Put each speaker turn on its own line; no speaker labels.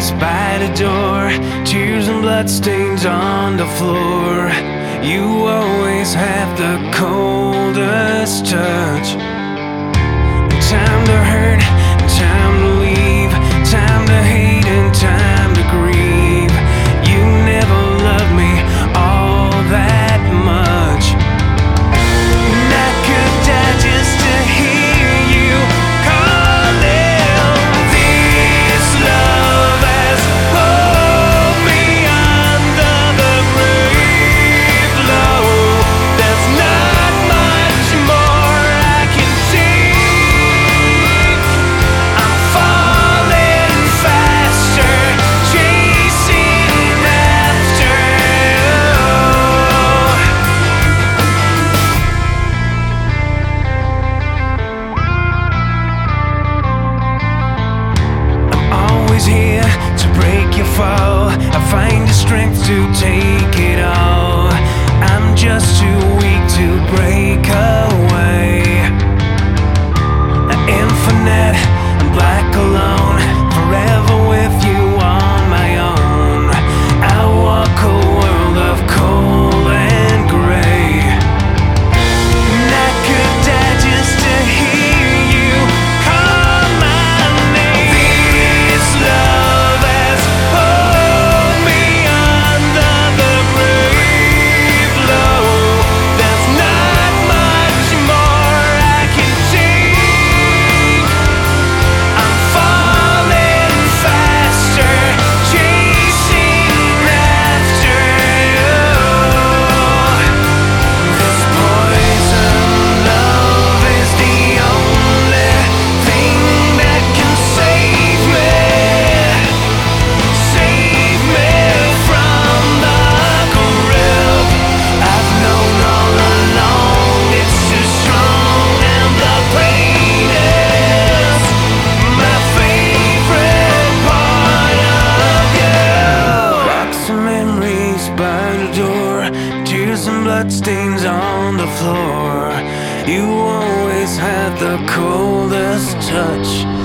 memories by the door, tears and bloodstains on the floor. You always have the coldest touch. Time to hurt, time to leave, time to hate and time to grieve. You never loved me all that much, and I could die just to hear you calling. This love has pulled me under the grave low. There's not much more I can take. I'm falling faster, chasing after you. I'm always here to break your fall. I find the strength to take it all. I'm just too weak to break away. Infinite and black alone, forever with you on my own. I walk a world of cold and gray, and I could die just to hear you call my name. This love has pulled me under the grave low. There's not much more I can take. I'm falling faster, chasing after you. This poison love is the only thing that can save me. Save me from the grip I've known all along. It's too strong and the pain is my favorite part of you. Rocks and memories by the door, tears and bloodstains on the floor. You always had the coldest touch.